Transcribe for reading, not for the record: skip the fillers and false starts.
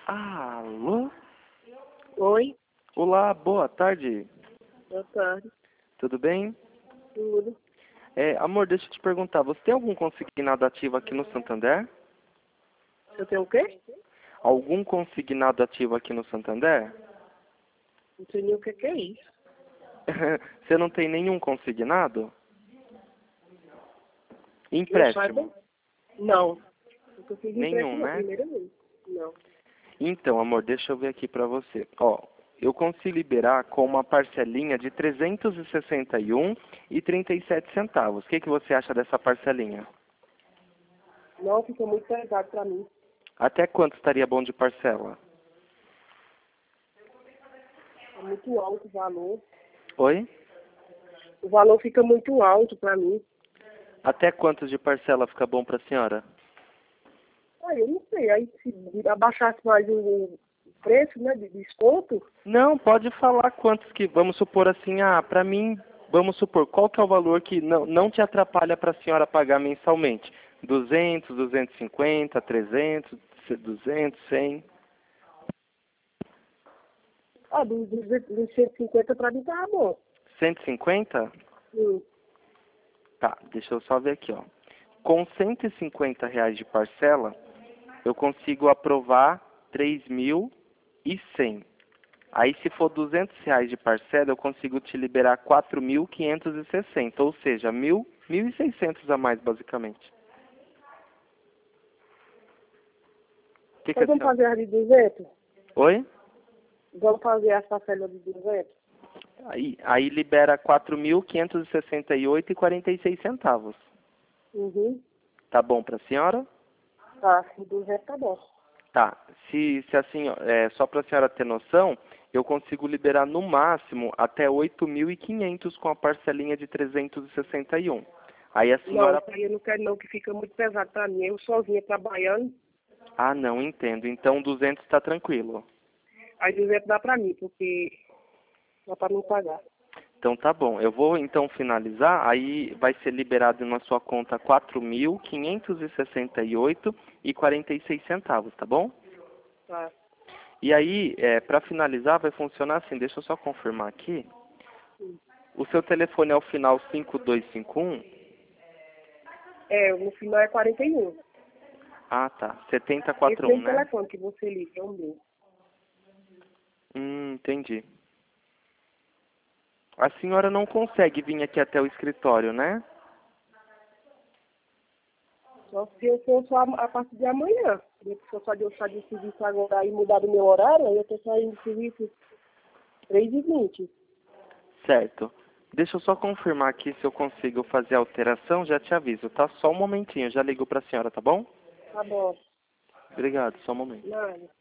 Alô? Oi, Olá, boa tarde. boa tarde. Tudo bem? Tudo. Amor, deixa eu te perguntar, você tem algum consignado ativo aqui no Santander? Eu tenho o quê? Algum consignado ativo aqui no Santander? Não sei nem o que é isso. Você não tem nenhum consignado? Eu Empréstimo? saiba? Não. Nunca fiz Nenhum, empréstimo, não, né? primeira vez. Não. Então, amor, deixa eu ver aqui pra você. Ó, eu consigo liberar com uma parcelinha de 361,37 centavos. O que que você acha dessa parcelinha? Não, fica muito pesado pra mim. Até quanto estaria bom de parcela? É muito alto o valor. Oi? O valor fica muito alto pra mim. Até quanto de parcela fica bom pra senhora? Eu não sei. Aí se abaixasse mais o preço, né, de desconto, Não, pode falar quantos que, vamos supor assim, pra mim, vamos supor, qual que é o valor que não te atrapalha pra senhora pagar mensalmente? 200, 250, 300, 200, 100? dos 150 pra mim tá bom. 150? Hum. Tá, deixa eu só ver aqui, ó. Com R$ 150 de parcela, eu consigo aprovar 3.100. Aí, se for R$ 200 de parcela, eu consigo te liberar 4.560, ou seja, 1.600 a mais, basicamente. O que que Então a vamos senhora... fazer as de 200? Oi? Vamos fazer as parcelas de 200? Aí libera 4.568,46 centavos. Uhum. Tá bom pra senhora? Tá, de 200 tá bom. Tá. Se assim, só pra senhora ter noção, eu consigo liberar no máximo até 8.500 com a parcelinha de 361. Aí a Não, senhora... isso aí eu não quero não, que fica muito pesado pra mim. Eu sozinha trabalhando, Ah, não, entendo. Então 200 tá tranquilo. aí 200 dá pra mim, porque dá pra não pagar. Então tá bom. Eu vou então finalizar, aí vai ser liberado na sua conta 4.568,46 centavos, tá bom? Tá. E aí, para finalizar, vai funcionar assim, deixa eu só confirmar aqui. O seu telefone é o final 5251? No final é 41. Ah, tá. Esse 7041, mesmo né? telefone que você liga, é o meu. Entendi. A senhora não consegue vir aqui até o escritório, né? Só se eu for só a partir de amanhã. Se eu só de eu sair do serviço agora e mudar do meu horário, aí eu tô saindo do serviço 3h20. Certo. Deixa eu só confirmar aqui se eu consigo fazer a alteração, já te aviso, tá? Só um momentinho, já ligo pra senhora, tá bom? Tá bom. Obrigado, só um momento. Nada.